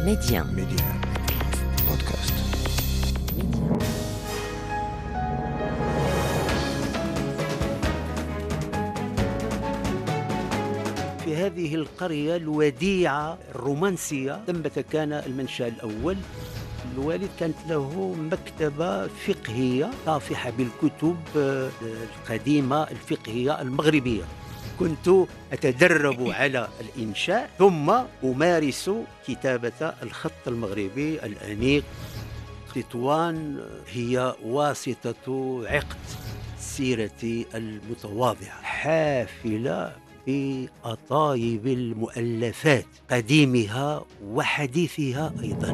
ميديان بودكاست. في هذه القرية الوديعة الرومانسية ثمة كان المنشأ الأول. الوالد كانت له مكتبة فقهية طافحة بالكتب القديمة الفقهية المغربية. كنت أتدرب على الإنشاء ثم أمارس كتابة الخط المغربي الأنيق. تطوان هي واسطة عقد سيرتي المتواضعة، حافلة بأطايب المؤلفات قديمها وحديثها أيضا.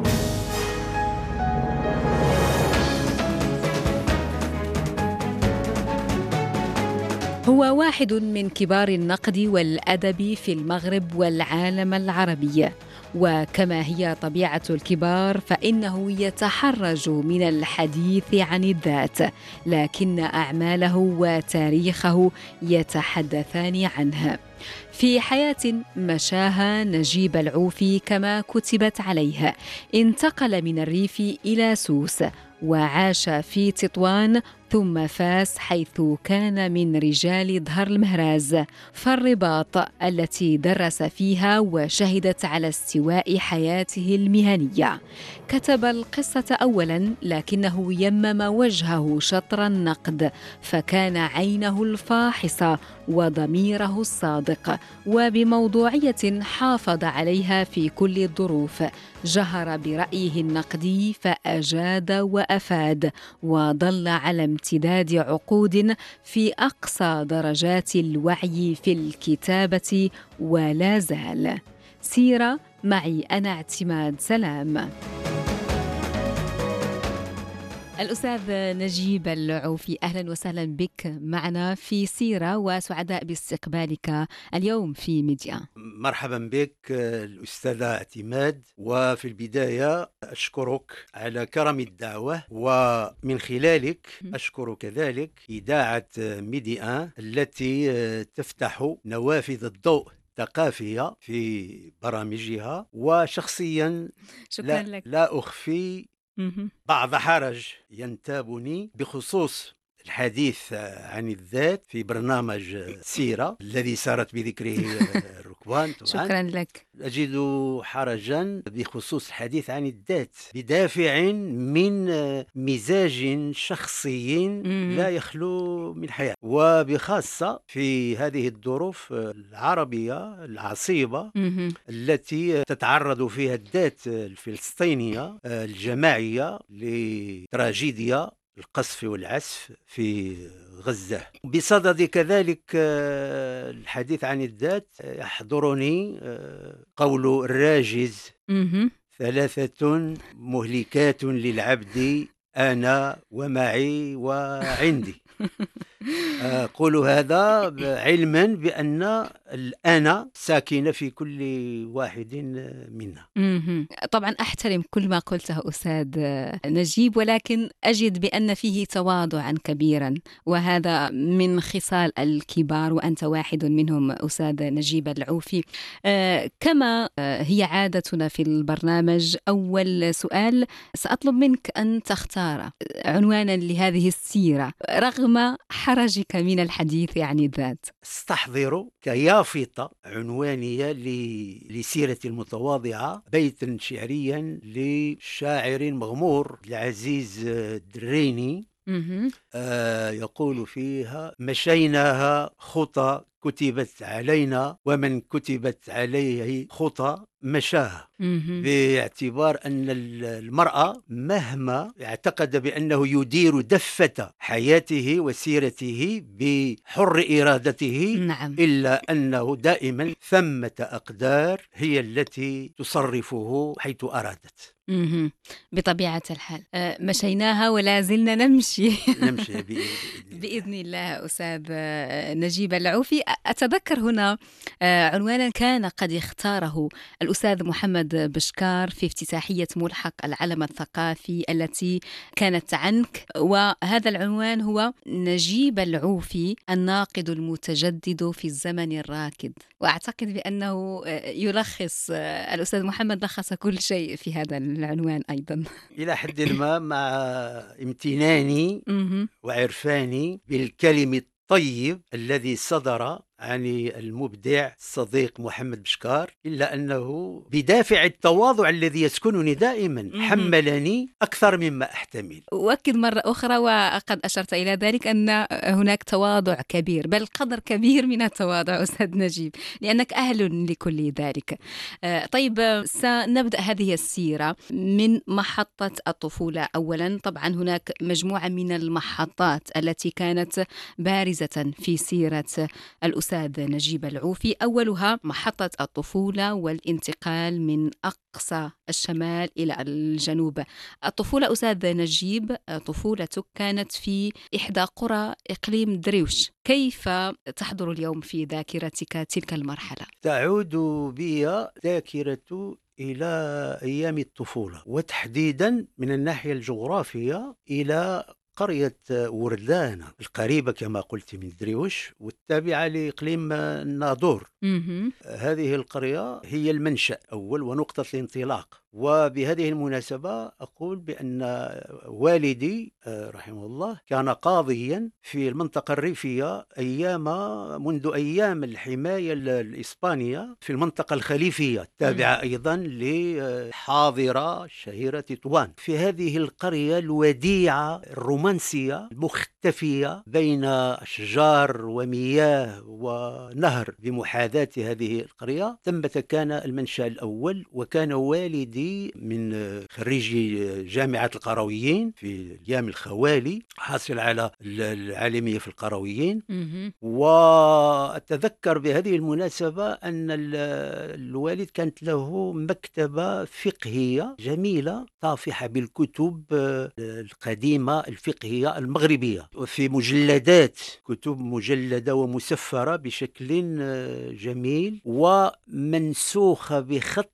هو واحد من كبار النقد والأدب في المغرب والعالم العربي، وكما هي طبيعة الكبار فإنه يتحرج من الحديث عن الذات، لكن أعماله وتاريخه يتحدثان عنها. في حياة مشاها نجيب العوفي كما كتبت عليها، انتقل من الريف إلى سوس وعاش في تطوان ثم فاس حيث كان من رجال ظهر المهراز، فالرباط التي درس فيها وشهدت على استواء حياته المهنية. كتب القصة أولاً لكنه يمم وجهه شطر النقد، فكان عينه الفاحصة وضميره الصادق، وبموضوعية حافظ عليها في كل الظروف. جهر برأيه النقدي فأجاد وأفاد، وظل على امتداد عقود في أقصى درجات الوعي في الكتابة ولا زال. سيرة معي أنا اعتماد سلام. الأستاذ نجيب العوفي، أهلا وسهلا بك معنا في سيرة، وسعداء باستقبالك اليوم في ميديا. مرحبا بك الأستاذة اعتماد، وفي البداية أشكرك على كرم الدعوة، ومن خلالك أشكر كذلك إذاعة ميديا التي تفتح نوافذ الضوء الثقافية في برامجها. وشخصيا شكرا لك. لا أخفي بعض حرج ينتابني بخصوص الحديث عن الذات في برنامج سيرة الذي سارت بذكره الركبان. شكرا لك. أجد حرجا بخصوص الحديث عن الذات بدافع من مزاج شخصي لا يخلو من حياة، وبخاصة في هذه الظروف العربية العصيبة التي تتعرض فيها الذات الفلسطينية الجماعية لتراجيديا القصف والعسف في غزة. بصدد كذلك الحديث عن الذات يحضرني قول الراجز: ثلاثة مهلكات للعبد أنا ومعي وعندي. أقول هذا علما بأن الأنا ساكنة في كل واحد منا. طبعا أحترم كل ما قلته أستاذ نجيب، ولكن أجد بأن فيه تواضعا كبيرا، وهذا من خصال الكبار وأنت واحد منهم أستاذ نجيب العوفي. كما هي عادتنا في البرنامج، أول سؤال سأطلب منك أن تختار عنوانا لهذه السيرة رغم حرجك من الحديث عن الذات. استحضر كيافطة عنوانية لسيرة المتواضعة بيتا شعريا لشاعر مغمور العزيز الدريني، يقول فيها: مشيناها خطى كتبت علينا ومن كتبت عليه خطى مشاها. باعتبار أن المرأة مهما اعتقد بأنه يدير دفة حياته وسيرته بحر إرادته، نعم. إلا أنه دائما ثمة أقدار هي التي تصرفه حيث أرادت. بطبيعة الحال مشيناها ولا زلنا نمشي بإذن الله. أستاذ نجيب العوفي، أتذكر هنا عنوانا كان قد اختاره الأستاذ محمد بشكار في افتتاحية ملحق العلم الثقافي التي كانت عنك، وهذا العنوان هو نجيب العوفي الناقد المتجدد في الزمن الراكد. وأعتقد بأنه يلخص الأستاذ محمد لخص كل شيء في هذا العنوان أيضا إلى حد ما، مع امتناني وعرفاني بالكلم الطيب الذي صدر عن المبدع الصديق محمد بشكار، إلا أنه بدافع التواضع الذي يسكنني دائما حملني أكثر مما أحتمل. أؤكد مرة أخرى، وقد أشرت إلى ذلك، أن هناك تواضع كبير، بل قدر كبير من التواضع أستاذ نجيب، لأنك أهل لكل ذلك. طيب، سنبدأ هذه السيرة من محطة الطفولة. أولا طبعا هناك مجموعة من المحطات التي كانت بارزة في سيرة الأستاذ نجيب العوفي، أولها محطة الطفولة والانتقال من أقصى الشمال إلى الجنوب. الطفولة أستاذ نجيب، طفولتك كانت في إحدى قرى إقليم دريوش. كيف تحضر اليوم في ذاكرتك تلك المرحلة؟ تعود بي ذاكرة إلى أيام الطفولة، وتحديدا من الناحية الجغرافية إلى قرية وردانة القريبة كما قلت من دريوش، والتابعة لإقليم الناظور. هذه القرية هي المنشأ أول ونقطة الانطلاق. وبهذه المناسبة أقول بأن والدي رحمه الله كان قاضيا في المنطقة الريفية منذ أيام الحماية الإسبانية في المنطقة الخليفية التابعة أيضا لحاضرة شهيرة تطوان. في هذه القرية الوديعة الرومانسية المختفية بين أشجار ومياه ونهر بمحاذاة هذه القرية، ثمة كان المنشأ الأول. وكان والدي من خريجي جامعة القرويين في أيام الخوالي، حاصل على العالمية في القرويين. وأتذكر بهذه المناسبة أن الوالد كانت له مكتبة فقهية جميلة طافحة بالكتب القديمة الفقهية المغربية، وفي مجلدات، كتب مجلدة ومسفرة بشكل جميل ومنسوخة بخط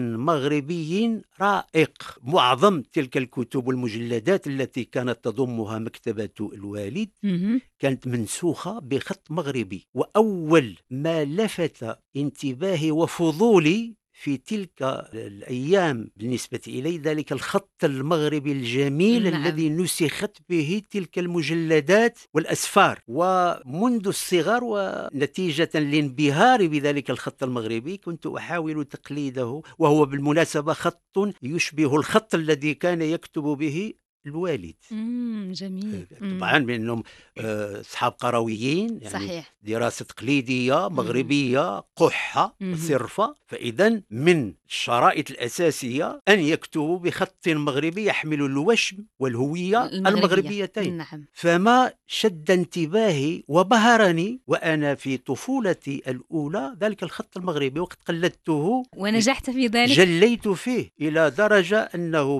مغربي رائق. معظم تلك الكتب والمجلدات التي كانت تضمها مكتبة الوالد كانت منسوخة بخط مغربي. وأول ما لفت انتباهي وفضولي في تلك الأيام بالنسبة إلي ذلك الخط المغربي الجميل الذي نسخت به تلك المجلدات والأسفار. ومنذ الصغر ونتيجة لانبهاري بذلك الخط المغربي كنت أحاول تقليده، وهو بالمناسبة خط يشبه الخط الذي كان يكتب به الوالد. جميل. طبعا بأنهم أصحاب قرويين، يعني صحيح. دراسة تقليدية مغربية قحة صرفة. فإذا من الشرائط الأساسية أن يكتبوا بخط مغربي يحمل الوشم والهوية المغربيتين. فما شد انتباهي وبهرني وأنا في طفولتي الأولى ذلك الخط المغربي، وقد قلدته ونجحت في ذلك، جليت فيه إلى درجة أنه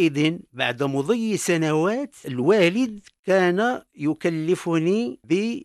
بعد مضي سنوات الوالد كان يكلفني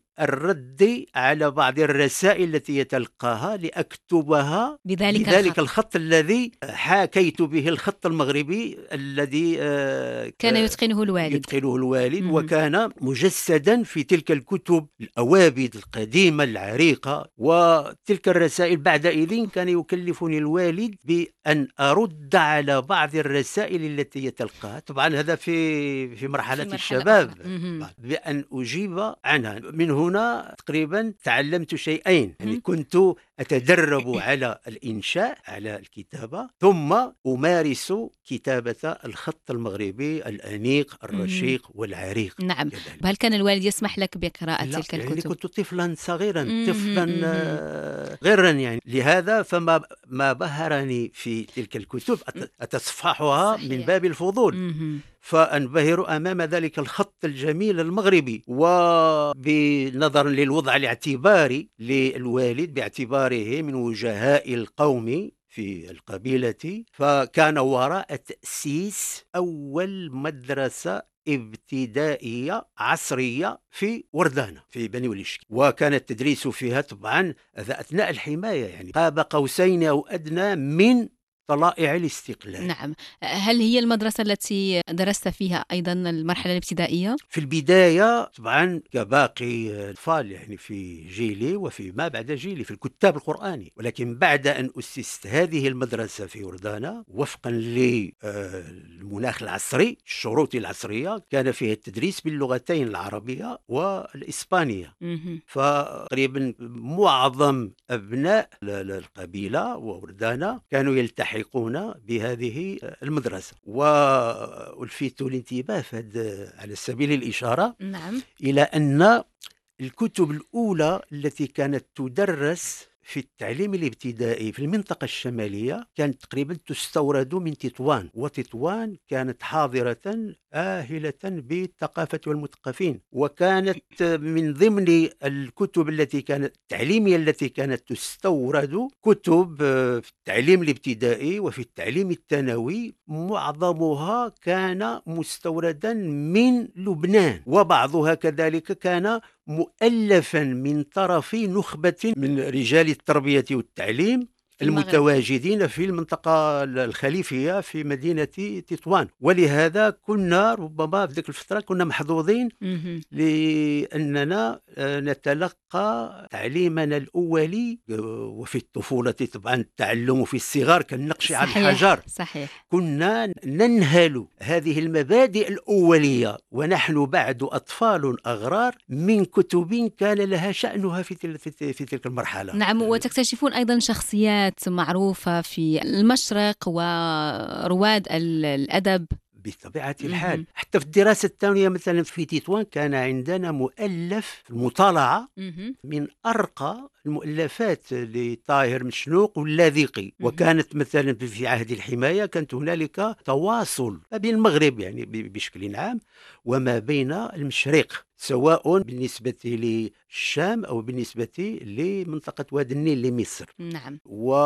بالرد على بعض الرسائل التي يتلقاها لأكتبها بذلك الخط الذي حاكيت به الخط المغربي الذي كان يتقنه الوالد. وكان مجسدا في تلك الكتب الأوابد القديمة العريقة. وتلك الرسائل بعدئذ كان يكلفني الوالد بأن أرد على بعض الرسائل التي يتلقاها، طبعا هذا في مرحلة الشباب، بأن أجيب عنها. من هنا تقريبا تعلمت شيئين، يعني كنت أتدرب على الإنشاء، على الكتابة، ثم أمارس كتابة الخط المغربي الأنيق الرشيق والعريق. نعم. هل كان الوالد يسمح لك بقراءة تلك الكتب؟ يعني كنت طفلا صغيرا، طفلا غيرا، يعني لهذا فما بهرني في تلك الكتب أتصفحها من باب الفضول، فأنبهر أمام ذلك الخط الجميل المغربي. وبنظر للوضع الاعتباري للوالد باعتباره من وجهاء القوم في القبيلة، فكان وراء تأسيس أول مدرسة ابتدائية عصرية في وردانة في بني وليشكي، وكان التدريس فيها طبعا أثناء الحماية، يعني قاب قوسين أو أدنى من طلائع الاستقلال. نعم. هل هي المدرسة التي درست فيها أيضا المرحلة الابتدائية؟ في البداية طبعا كباقي الأطفال يعني في جيلي وفي ما بعد جيلي في الكتاب القرآني، ولكن بعد أن أسست هذه المدرسة في وردانة وفقا للمناخ العصري الشروط العصرية، كان فيها التدريس باللغتين العربية والإسبانية. فتقريبا معظم أبناء القبيلة ووردانة كانوا يلتحقون بهذه المدرسة. والفت الانتباه على سبيل الإشارة نعم. إلى أن الكتب الأولى التي كانت تدرس في التعليم الابتدائي في المنطقة الشمالية كانت تقريبا تستورد من تطوان، وتطوان كانت حاضرة آهلة بالثقافة والمثقفين، وكانت من ضمن الكتب التي كانت التعليمية التي كانت تستورد كتب في التعليم الابتدائي وفي التعليم الثانوي، معظمها كان مستوردا من لبنان، وبعضها كذلك كان مؤلفا من طرف نخبة من رجال التربية والتعليم المتواجدين في المنطقة الخليفية في مدينة تطوان. ولهذا كنا ربما في ذلك الفترة كنا محظوظين لأننا نتلقى تعليمنا الأولي، وفي الطفولة طبعا التعلم في الصغار كالنقش على الحجر. صحيح. كنا ننهل هذه المبادئ الأولية ونحن بعد أطفال أغرار من كتب كان لها شأنها في تلك المرحلة. نعم. وتكتشفون أيضا شخصيات معروفة في المشرق ورواد الأدب. بطبيعة الحال حتى في الدراسة الثانوية مثلا في تطوان كان عندنا مؤلف المطالعة من أرقى المؤلفات لطاهر مشنوق واللاذقي. وكانت مثلا في عهد الحماية كانت هنالك تواصل ما بين المغرب يعني بشكل عام وما بين المشرق، سواء بالنسبة للشام أو بالنسبة لمنطقة وادي النيل لمصر. نعم.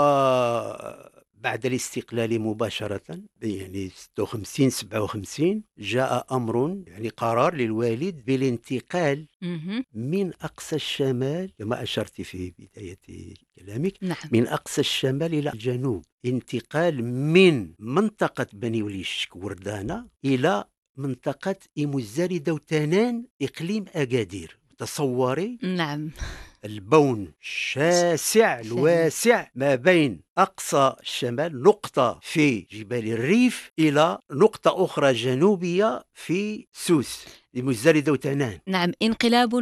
بعد الاستقلال مباشرة يعني 56-57 جاء أمر يعني قرار للوالد بالانتقال من أقصى الشمال كما أشرت في بداية كلامك. نعم. من أقصى الشمال إلى الجنوب، انتقال من منطقة بني وليشك وردانة إلى منطقة إموزاري دوتانان إقليم أكادير. تصوري. نعم. البون الشاسع الواسع ما بين أقصى الشمال نقطة في جبال الريف إلى نقطة أخرى جنوبية في سوس لمزدري دوتانان. نعم. انقلاب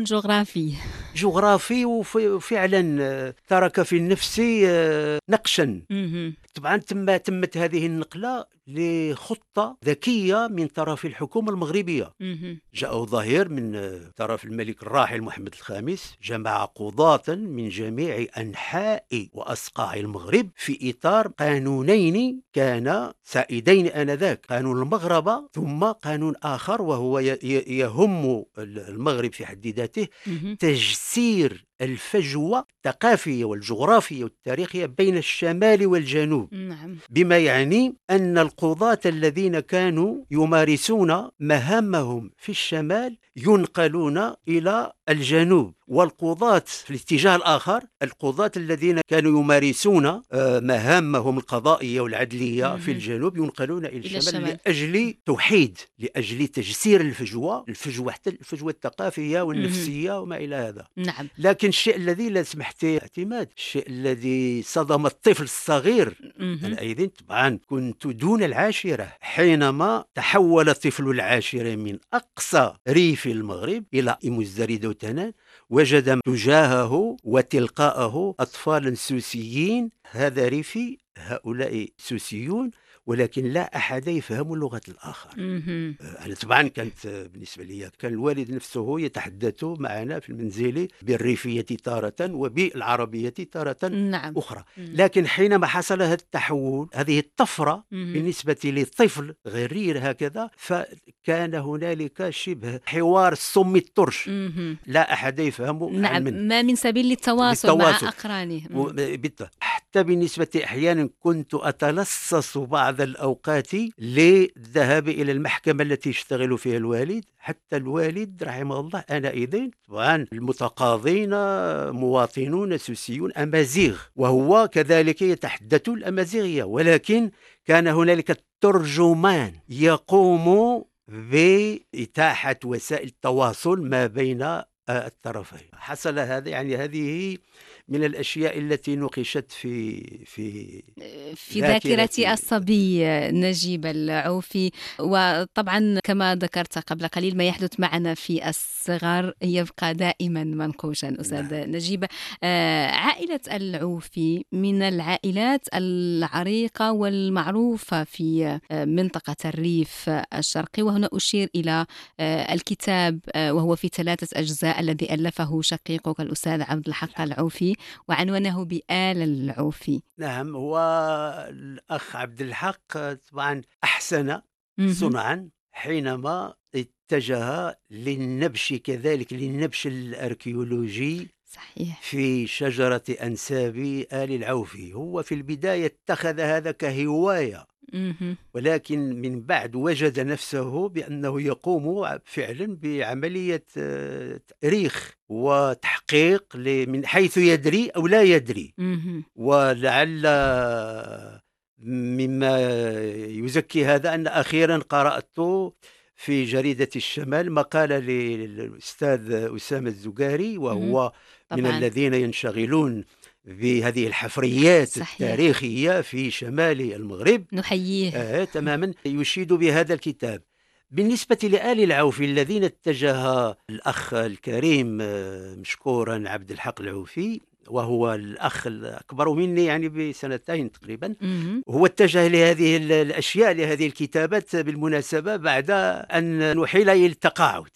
جغرافي وفعلا ترك في النفس نقشا. طبعا تمت هذه النقلة لخطة ذكية من طرف الحكومة المغربية. جاء ظهير من طرف الملك الراحل محمد الخامس، جمع قضاة من جميع أنحاء وأصقاع المغرب في إطار قانونين كان سائدين آنذاك، قانون المغربة ثم قانون آخر وهو يهم المغرب في حد ذاته، تجسير الفجوة الثقافية والجغرافية والتاريخية بين الشمال والجنوب. نعم. بما يعني أن القضاة الذين كانوا يمارسون مهامهم في الشمال ينقلون إلى الجنوب، والقضاة في الاتجاه الآخر القضاة الذين كانوا يمارسون مهامهم القضائية والعدلية في الجنوب ينقلون إلى الشمال لأجل توحيد، لأجل تجسير الفجوة حتى الفجوة الثقافية والنفسية وما إلى هذا. نعم. لكن الشيء الذي لا سمحت اعتماد، الشيء الذي صدم الطفل الصغير، أنا أيضا طبعا كنت دون العاشرة حينما تحول طفل العاشرة من أقصى ريف المغرب إلى إموزاري دوتانان، وجد تجاهه وتلقاءه أطفالا سوسيين. هذا ريفي، هؤلاء سوسيون، ولكن لا أحد يفهم اللغة الآخر. أنا طبعا كانت بالنسبة لي كان الوالد نفسه يتحدث معنا في المنزل بالريفية تارة وبالعربية تارة أخرى. لكن حينما حصل هذا التحول، هذه الطفرة بالنسبة للطفل غرير هكذا، كان هنالك شبه حوار الصم الطرش، مهم. لا أحد يفهم نعم، منه. ما من سبيل للتواصل مع للتواصل. أقرانه. حتى بالنسبة أحيانا كنت أتلصص بعض الأوقات للذهاب إلى المحكمة التي يشتغل فيها الوالد. حتى الوالد رحمه الله آنئذ طبعا المتقاضين مواطنون سوسيون أمازيغ، وهو كذلك يتحدث الأمازيغية، ولكن كان هنالك ترجمان يقوم بإتاحة وسائل التواصل ما بين الطرفين. حصل هذا، يعني هذه من الأشياء التي نقشت في ذاكرة الصبي نجيب العوفي. وطبعا كما ذكرت قبل قليل، ما يحدث معنا في الصغر يبقى دائما منقوشا أستاذ نجيب. عائلة العوفي من العائلات العريقة والمعروفة في منطقة الريف الشرقي، وهنا أشير إلى الكتاب وهو في 3 أجزاء الذي ألفه شقيقك الأستاذ عبد الحق العوفي وعنوانه بآل العوفي. نعم، هو الأخ عبد الحق طبعا أحسن صنعا حينما اتجه للنبش، كذلك للنبش الأركيولوجي صحيح. في شجرة أنساب آل العوفي. هو في البداية اتخذ هذا كهواية، ولكن من بعد وجد نفسه بأنه يقوم فعلا بعملية تأريخ وتحقيق من حيث يدري أو لا يدري. ولعل مما يزكي هذا أن أخيرا قرأت في جريدة الشمال مقالة للأستاذ أسامة الزجاري، وهو من الذين ينشغلون بهذه الحفريات التاريخية في شمال المغرب، نحييه. تماما، يشيد بهذا الكتاب. بالنسبة لآل العوفي الذين اتجه الأخ الكريم مشكورا عبد الحق العوفي، وهو الأخ الأكبر مني يعني ب2 تقريبا، هو اتجه لهذه الأشياء، لهذه الكتابات بالمناسبة بعد أن نحيل إلى التقاعد،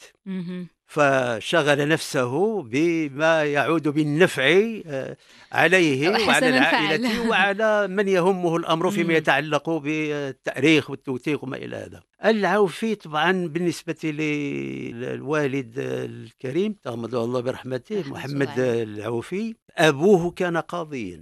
فشغل نفسه بما يعود بالنفع عليه وعلى العائلة وعلى من يهمه الأمر فيما يتعلق بالتأريخ والتوثيق وما إلى هذا. العوفي طبعا بالنسبة للوالد الكريم تغمده الله برحمته محمد العوفي، أبوه كان قاضيا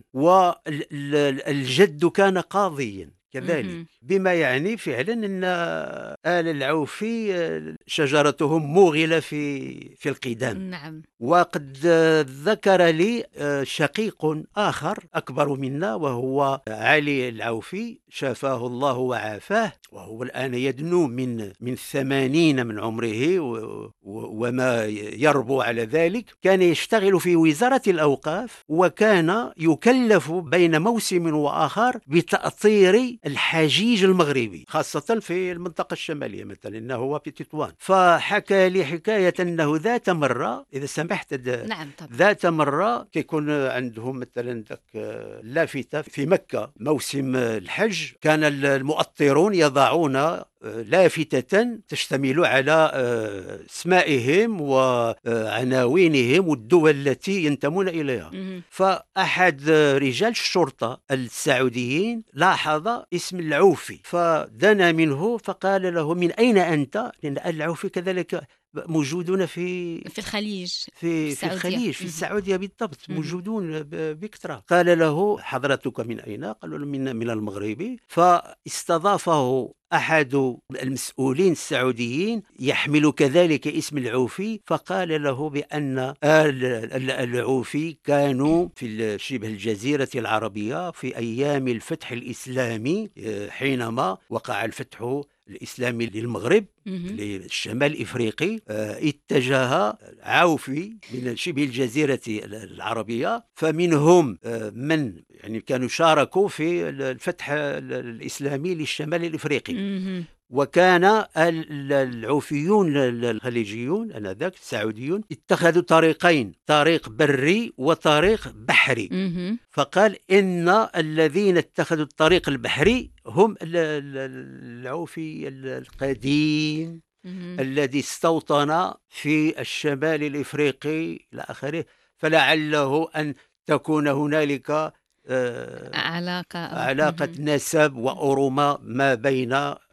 والجد كان قاضيا كذلك، بما يعني فعلا أن آل العوفي شجرتهم موغلة في القدام. نعم. وقد ذكر لي شقيق آخر أكبر منا وهو علي العوفي شافاه الله وعافاه، وهو الآن يدنو من 80 من عمره وما يربو على ذلك. كان يشتغل في وزارة الأوقاف، وكان يكلف بين موسم وآخر بتأطير الحجيج المغربي، خاصة في المنطقة الشمالية مثلا، إنه هو في تطوان. فحكى لي حكاية أنه ذات مرة، إذا سمحت، نعم طبعا، ذات مرة كيكون عندهم مثلا لافتة في مكة موسم الحج، كان المؤطرون يضعون لافتة تشتمل على اسمائهم وعناوينهم والدول التي ينتمون إليها. فأحد رجال الشرطة السعوديين لاحظ اسم العوفي، فدنا منه فقال له: من أين أنت؟ لأن العوفي كذلك موجودون في الخليج، في الخليج، في السعودية بالضبط، موجودون بكثرة. قال له: حضرتك من أين؟ قالوا له: من المغرب. فاستضافه أحد المسؤولين السعوديين يحمل كذلك اسم العوفي، فقال له بأن العوفي كانوا في شبه الجزيرة العربية في أيام الفتح الإسلامي، حينما وقع الفتح الإسلامي للمغرب للشمال الإفريقي، اتجه عوفي من شبه الجزيرة العربيي، فمنهم من يعني كانوا شاركوا في الفتح الإسلامي للشمال الإفريقي. وكان العوفيون الخليجيون آنذاك السعوديون اتخذوا طريقين، طريق بري وطريق بحري. فقال إن الذين اتخذوا الطريق البحري هم العوفي القديم الذي استوطن في الشمال الإفريقي إلى آخره، فلعله أن تكون هنالك علاقة نسب وأرومة ما بين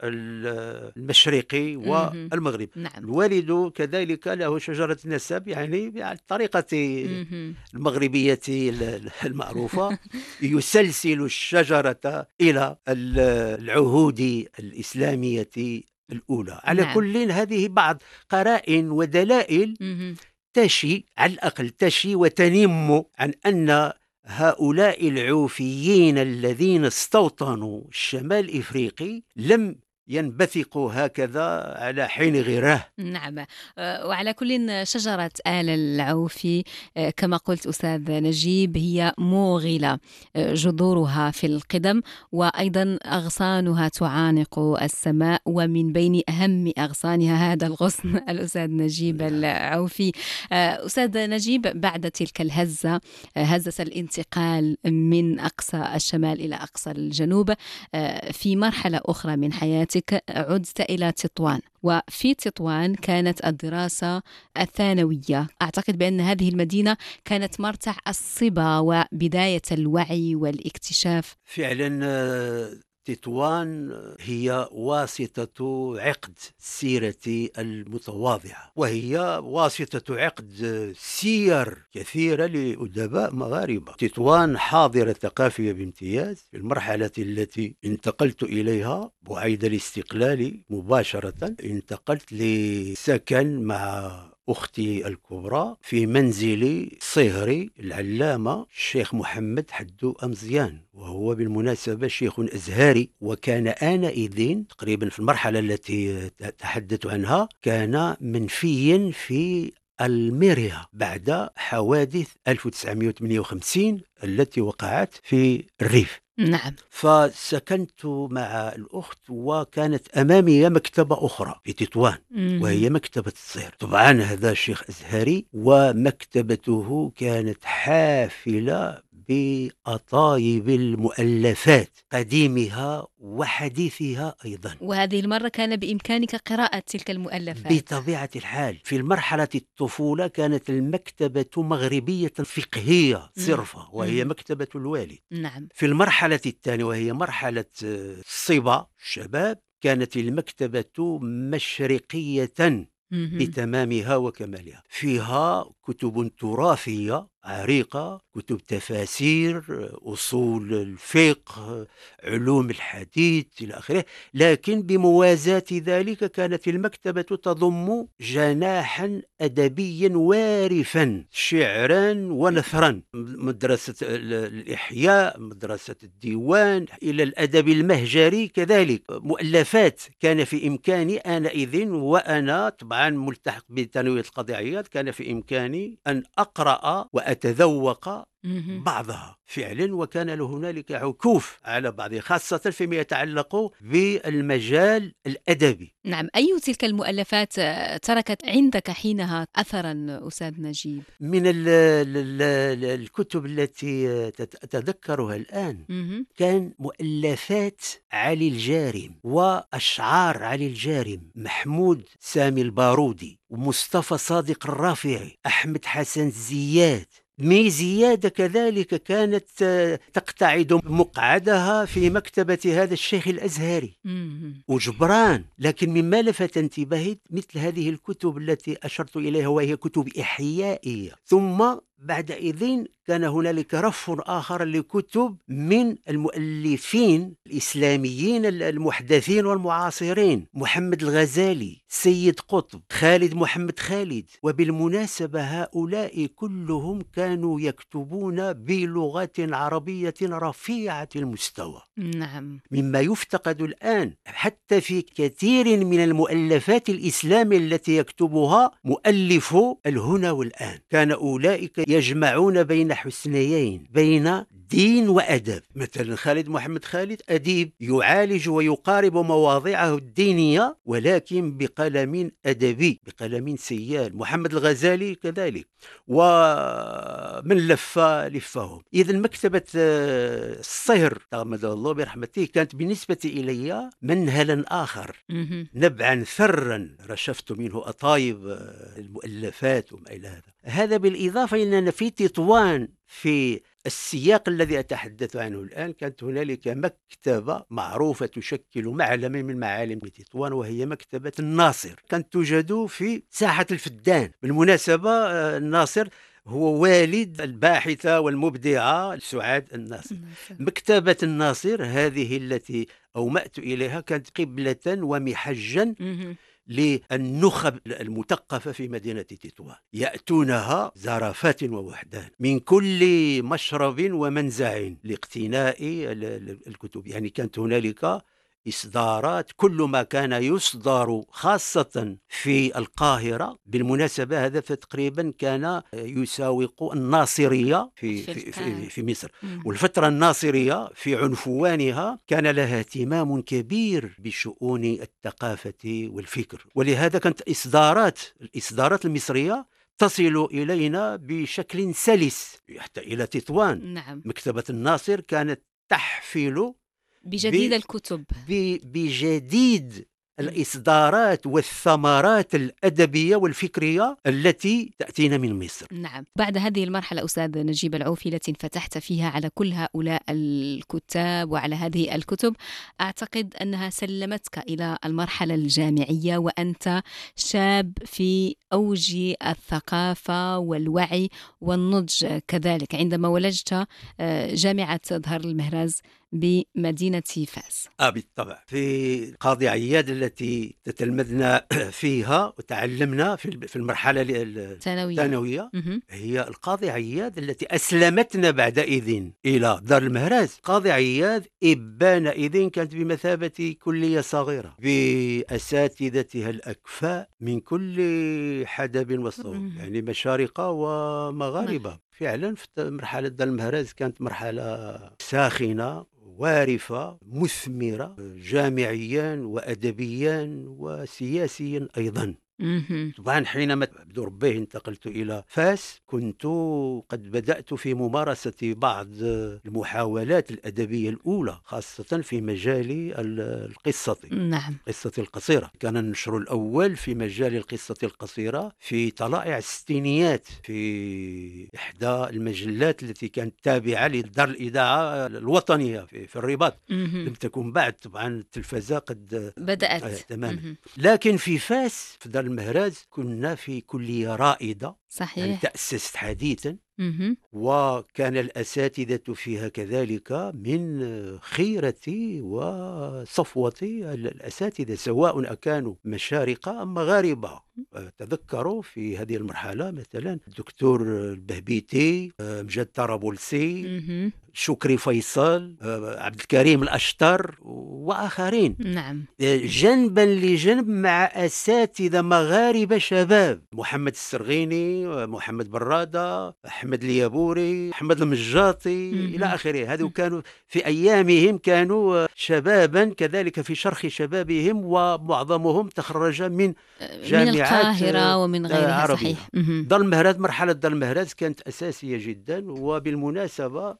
المشرقي والمغرب. نعم. الوالد كذلك له شجرة نسب، يعني بالطريقة المغربية المعروفة يسلسل الشجرة إلى العهود الإسلامية الأولى. على نعم. كل هذه بعض قرائن ودلائل تشي، على الأقل تشي وتنم عن أن هؤلاء العوفيين الذين استوطنوا الشمال الإفريقي لم ينبثقوا هكذا على حين غيره. نعم. وعلى كل شجرة آل العوفي كما قلت أستاذ نجيب هي موغلة، جذورها في القدم وأيضا أغصانها تعانق السماء، ومن بين أهم أغصانها هذا الغصن الأستاذ نجيب العوفي. أستاذ نجيب، بعد تلك الهزة، هزة الانتقال من أقصى الشمال إلى أقصى الجنوب، في مرحلة أخرى من حياتك عدت إلى تطوان، وفي تطوان كانت الدراسة الثانوية. أعتقد بأن هذه المدينة كانت مرتع الصبا وبداية الوعي والاكتشاف. فعلا تطوان هي واسطة عقد السيرة المتواضعة، وهي واسطة عقد سير كثيرة لأدباء مغاربة. تطوان حاضرة ثقافية بامتياز. في المرحلة التي انتقلت إليها بعيد الاستقلال مباشرة، انتقلت لسكن مع أختي الكبرى في منزل صهري العلامة الشيخ محمد حدو أمزيان، وهو بالمناسبة شيخ أزهري، وكان آنئذ تقريبا في المرحلة التي تحدثت عنها كان منفيا في الميريا بعد حوادث 1958 التي وقعت في الريف. نعم. فسكنت مع الأخت، وكانت أمامي مكتبة أخرى في تطوان وهي مكتبة الصير. طبعا هذا شيخ أزهري، ومكتبته كانت حافلة بأطايب المؤلفات قديمها وحديثها أيضا. وهذه المرة كان بإمكانك قراءة تلك المؤلفات؟ بطبيعة الحال. في المرحلة الطفولة كانت المكتبة مغربية فقهية صرفة، وهي مكتبة الوالد. نعم. في المرحلة الثانية وهي مرحلة الصبا الشباب كانت المكتبة مشرقية بتمامها وكمالها، فيها كتب تراثية عريقة، كتب تفاسير، أصول الفقه، علوم الحديث إلى آخره. لكن بموازاة ذلك كانت المكتبة تضم جناحا أدبيا وارفا، شعرا ونثرا، مدرسة الإحياء، مدرسة الديوان، إلى الأدب المهجري كذلك. مؤلفات كان في إمكاني آنئذ، وأنا طبعا ملتحق بثانوية القضائيات، كان في إمكاني أن أقرأ وأتذوق بعضها فعلا، وكان له هنالك عكوف على بعضها، خاصة فيما يتعلق بالمجال الأدبي. نعم. أي تلك المؤلفات تركت عندك حينها أثرا أستاذ نجيب؟ من الكتب التي أتذكرها الآن كان مؤلفات علي الجارم وأشعار علي الجارم، محمود سامي البارودي ومصطفى صادق الرافعي، أحمد حسن زياد. زيادة كذلك كانت تقتعد مقعدها في مكتبة هذا الشيخ الأزهري وجبران. لكن مما لفت انتباهي مثل هذه الكتب التي أشرت إليها، وهي كتب إحيائية. ثم بعدئذ كان هنالك رف آخر لكتب من المؤلفين الإسلاميين المحدثين والمعاصرين، محمد الغزالي، سيد قطب، خالد محمد خالد. وبالمناسبة هؤلاء كلهم كانوا يكتبون بلغة عربية رفيعة المستوى. نعم. مما يفتقد الآن حتى في كثير من المؤلفات الإسلامية التي يكتبها مؤلف الهنا والآن. كان أولئك يجمعون بين حسنيين، بين دين وأدب. مثلا خالد محمد خالد أديب يعالج ويقارب مواضيعه الدينية ولكن بقلم أدبي، بقلم سيال. محمد الغزالي كذلك، ومن لفهم. إذا مكتبة الصهر تغمد الله برحمته كانت بالنسبة إلي منهلا آخر، نبعا ثرا رشفت منه أطايب المؤلفات وما إلى هذا. بالإضافة إلى أن في تطوان في السياق الذي أتحدث عنه الآن، كانت هنالك مكتبة معروفة تشكل معلما من معالم تطوان، وهي مكتبة الناصر، كانت توجد في ساحة الفدان. بالمناسبة الناصر هو والد الباحثة والمبدعة سعاد الناصر. مكتبة الناصر هذه التي أومأت إليها كانت قبلة ومحجا للنخب المثقفة في مدينة تطوان، يأتونها زرافات ووحدان من كل مشرب ومنزع لاقتناء الكتب. يعني كانت هنالك إصدارات، كل ما كان يصدر خاصة في القاهرة. بالمناسبة هذا تقريبا كان يساوق الناصرية في مصر، والفترة الناصرية في عنفوانها كان لها اهتمام كبير بشؤون الثقافة والفكر، ولهذا كانت الإصدارات المصرية تصل إلينا بشكل سلس حتى إلى تطوان. نعم. مكتبة الناصر كانت تحفل بجديد الكتب، بجديد الإصدارات والثمرات الأدبية والفكرية التي تأتينا من مصر. نعم. بعد هذه المرحلة أستاذ نجيب العوفي التي انفتحت فيها على كل هؤلاء الكتاب وعلى هذه الكتب، أعتقد أنها سلمتك إلى المرحلة الجامعية وأنت شاب في أوج الثقافة والوعي والنضج كذلك، عندما ولجت جامعة ظهر المهراز بمدينة فاس. بالطبع، في قاضي عياد التي تتلمذنا فيها وتعلمنا في المرحلة الثانوية، هي القاضي عياد التي أسلمتنا بعدئذ إلى دار المهراز. قاضي عياد إبانئذ كانت بمثابة كلية صغيرة بأساتذتها الأكفاء من كل حدب وصوب، يعني مشارقة ومغاربة. فعلا في مرحلة دار المهراز كانت مرحلة ساخنة وارفة مثمرة جامعيا وأدبيا وسياسيا أيضا. طبعا حينما عبد ربه انتقلت إلى فاس كنت قد بدأت في ممارسة بعض المحاولات الأدبية الأولى، خاصة في مجال القصة. نعم. القصة القصيرة. كان النشر الأول في مجال القصة القصيرة في طلائع الستينيات في إحدى المجلات التي كانت تابعة لدار الإذاعة الوطنية في الرباط. لم تكن بعد طبعا التلفزة قد بدأت تماما. لكن في فاس في دار المهراز كنا في كلية رائدة، صحيح. يعني تأسست حديثا، وكان الأساتذة فيها كذلك من خيرة وصفوة الأساتذة، سواء أكانوا مشارقة أم مغاربة. تذكروا في هذه المرحلة مثلا الدكتور البهبيتي، مجد طرابلسي، شكري فيصل، عبد الكريم الأشتر وآخرين. نعم. جنبا لجنب مع أساتذة مغاربة شباب، محمد السرغيني، محمد برادة، أحمد اليابوري، أحمد المجاطي إلى آخره. هذو كانوا في أيامهم كانوا شبابا كذلك في شرخ شبابهم، ومعظمهم تخرج من جامعات القاهرة ومن غيرها عربية. صحيح. دار المهراز، مرحلة دار المهراز كانت أساسية جدا. وبالمناسبة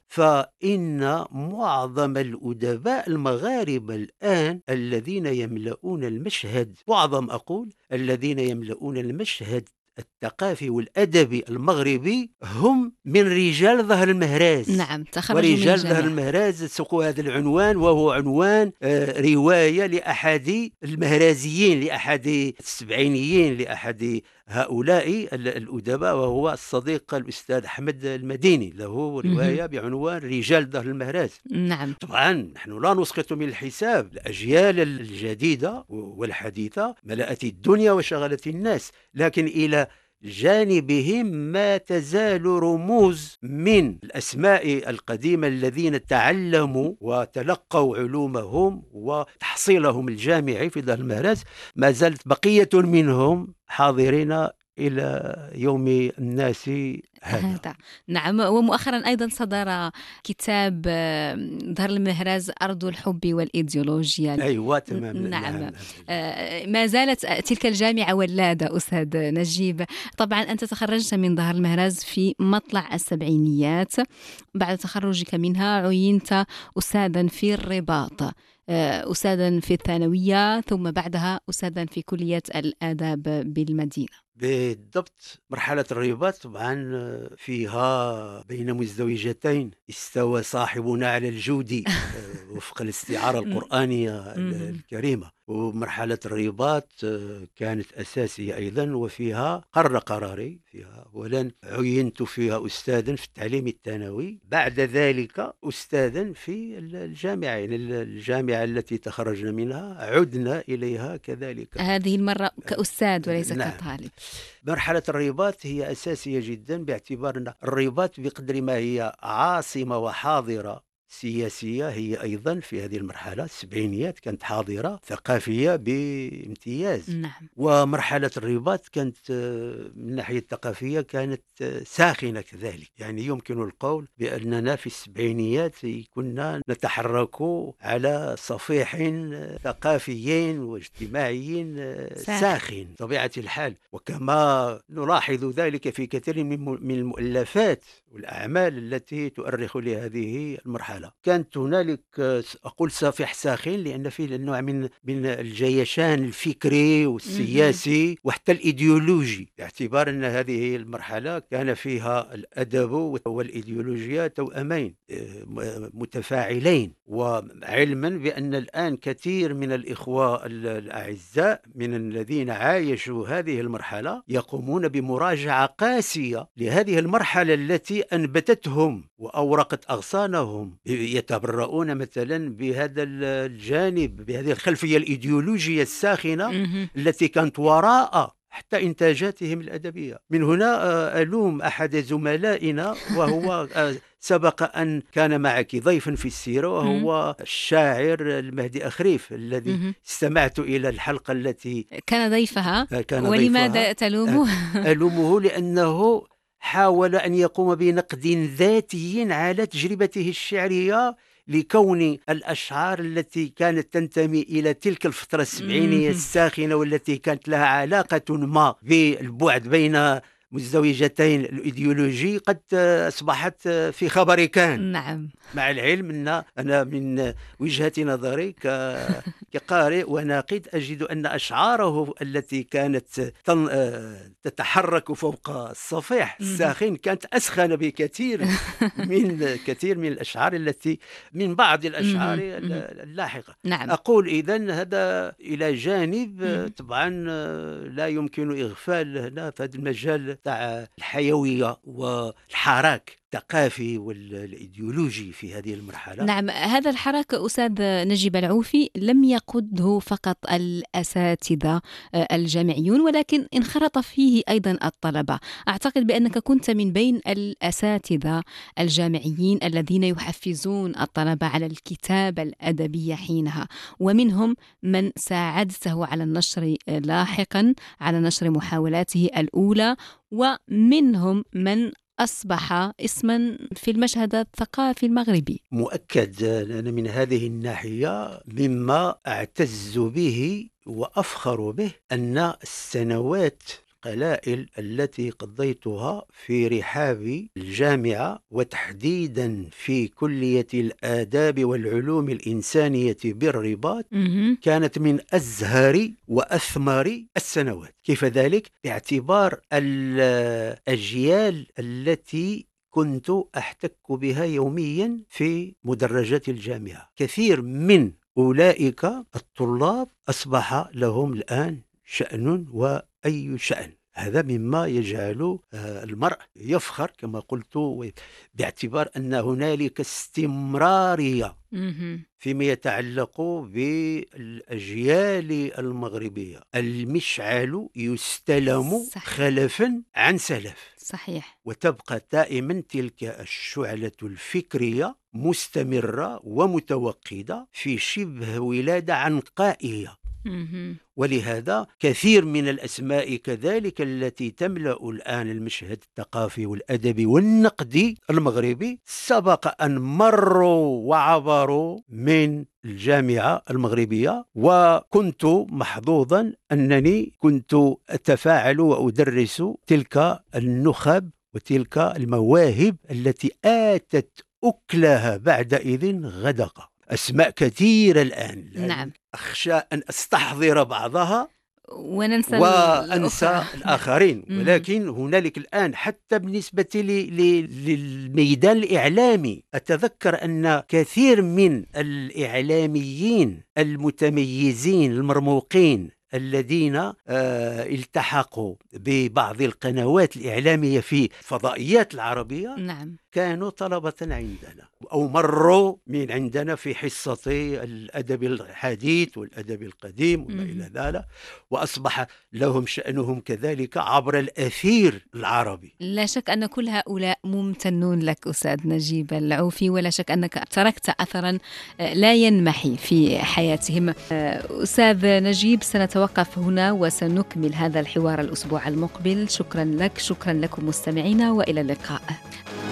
فإن معظم الأدباء المغاربة الآن الذين يملؤون المشهد، معظم أقول الذين يملؤون المشهد الثقافي والأدبي المغربي هم من رجال ظهر المهراز. نعم، تخرجوا من ورجال ظهر المهراز سقوا هذا العنوان، وهو عنوان رواية لأحد المهرازيين، لأحد السبعينيين، لأحد هؤلاء الأدباء، وهو الصديق الأستاذ أحمد المديني، له رواية بعنوان رجال ظهر المهراز. نعم. طبعا نحن لا نسقط من الحساب الأجيال الجديدة والحديثة ملأت الدنيا وشغلت الناس، لكن إلى جانبهم ما تزال رموز من الأسماء القديمة الذين تعلموا وتلقوا علومهم وتحصيلهم الجامعي في دار المهراز، ما زالت بقية منهم حاضرين إلى يوم الناس هذا. نعم. ومؤخرا أيضا صدر كتاب ظهر المهراز أرض الحب والإيديولوجيا. أيوة تمام. نعم. ما زالت تلك الجامعة ولادة أستاذ نجيب. طبعا أنت تخرجت من ظهر المهراز في مطلع السبعينيات، بعد تخرجك منها عينت أستاذا في الرباط، أستاذا في الثانوية، ثم بعدها أستاذا في كلية الآداب بالمدينة. بالضبط. مرحلة الرباط طبعا فيها بين مزدوجتين استوى صاحبنا على الجود وفق الاستعارة القرآنية مهم. الكريمة. ومرحلة الرباط كانت أساسية أيضا، وفيها قرر قراري فيها. أولا عينت فيها أستاذا في التعليم الثانوي، بعد ذلك أستاذا في الجامعة، يعني الجامعة التي تخرجنا منها عدنا إليها كذلك. هذه المرة كأستاذ وليس نعم. كطالب. مرحلة الرباط هي أساسية جدا، باعتبار أن الرباط بقدر ما هي عاصمة وحاضرة سياسية، هي أيضا في هذه المرحلة السبعينيات كانت حاضرة ثقافية بامتياز. نعم. ومرحلة الرباط كانت من الناحية الثقافية كانت ساخنة كذلك. يعني يمكن القول بأننا في السبعينيات كنا نتحرك على صفيح ثقافي واجتماعي ساخن طبيعة الحال. وكما نلاحظ ذلك في كثير من المؤلفات والأعمال التي تؤرخ لهذه المرحلة، كانت هنالك أقول صفيح ساخن لأن فيه نوع من الجيشان الفكري والسياسي وحتى الإيديولوجي، باعتبار أن هذه المرحلة كان فيها الأدب والإيديولوجيا توأمين متفاعلين. وعلما بأن الآن كثير من الإخوة الأعزاء من الذين عايشوا هذه المرحلة يقومون بمراجعة قاسية لهذه المرحلة التي أنبتتهم وأورقت أغصانهم، يتبرؤون مثلا بهذا الجانب، بهذه الخلفية الإيديولوجية الساخنة مهم. التي كانت وراء حتى إنتاجاتهم الأدبية. من هنا ألوم أحد زملائنا، وهو سبق أن كان معك ضيفا في السيرة، وهو الشاعر المهدي أخريف الذي مهم. استمعت إلى الحلقة التي كان ضيفها. كان ولماذا ضيفها. تلومه؟ ألومه لأنه حاول أن يقوم بنقد ذاتي على تجربته الشعرية، لكون الأشعار التي كانت تنتمي إلى تلك الفترة السبعينية الساخنة والتي كانت لها علاقة ما بالبعد بين مزدوجتين الإيديولوجي قد أصبحت في خبر كان. نعم. مع العلم أن أنا من وجهة نظري كقارئ وناقد أجد أن أشعاره التي كانت تتحرك فوق الصفيح الساخن كانت أسخن بكثير من كثير من الأشعار التي من بعض الأشعار اللاحقة. نعم. أقول إذن هذا إلى جانب. طبعا لا يمكن إغفال هنا في هذا المجال تاع الحيوية والحراك الثقافي والإيديولوجي في هذه المرحلة. نعم. هذا الحراك أستاذ نجيب العوفي لم يقده فقط الأساتذة الجامعيون، ولكن انخرط فيه أيضا الطلبة. أعتقد بأنك كنت من بين الأساتذة الجامعيين الذين يحفزون الطلبة على الكتابة الأدبية حينها، ومنهم من ساعدته على النشر لاحقا، على نشر محاولاته الأولى، ومنهم من أصبح اسما في المشهد الثقافي المغربي. مؤكد. أنا من هذه الناحية مما أعتز به وأفخر به أن السنوات القلائل التي قضيتها في رحاب الجامعة، وتحديدا في كلية الآداب والعلوم الإنسانية بالرباط، كانت من أزهر وأثمر السنوات. كيف ذلك؟ باعتبار الأجيال التي كنت أحتك بها يوميا في مدرجات الجامعة، كثير من أولئك الطلاب أصبح لهم الآن شأن وأي شأن. هذا مما يجعل المرء يفخر كما قلت، باعتبار أن هنالك استمرارية فيما يتعلق بالأجيال المغربية. المشعل يستلم خلفا عن سلف. صحيح. وتبقى دائما تلك الشعلة الفكرية مستمرة ومتوقدة في شبه ولادة عنقائية. ولهذا كثير من الأسماء كذلك التي تملأ الآن المشهد الثقافي والأدبي والنقدي المغربي سبق أن مروا وعبروا من الجامعة المغربية. وكنت محظوظا أنني كنت أتفاعل وأدرس تلك النخب وتلك المواهب التي آتت أكلها بعدئذ غدقة. أسماء كثيرة الآن. نعم. أخشى أن أستحضر بعضها وننسى وأنسى الآخرين. ولكن هنالك الآن حتى بالنسبة للميدان الإعلامي، أتذكر أن كثير من الإعلاميين المتميزين المرموقين الذين التحقوا ببعض القنوات الإعلامية في الفضائيات العربية، نعم، كانوا طلبة عندنا أو مروا من عندنا في حصة الأدب الحديث والأدب القديم وما إلى ذلك، وأصبح لهم شأنهم كذلك عبر الأثير العربي. لا شك أن كل هؤلاء ممتنون لك أستاذ نجيب العوفي، ولا شك أنك تركت أثرا لا ينمحي في حياتهم. أستاذ نجيب، سنتوقف هنا وسنكمل هذا الحوار الأسبوع المقبل. شكرا لك، شكرا لكم مستمعينا، وإلى اللقاء.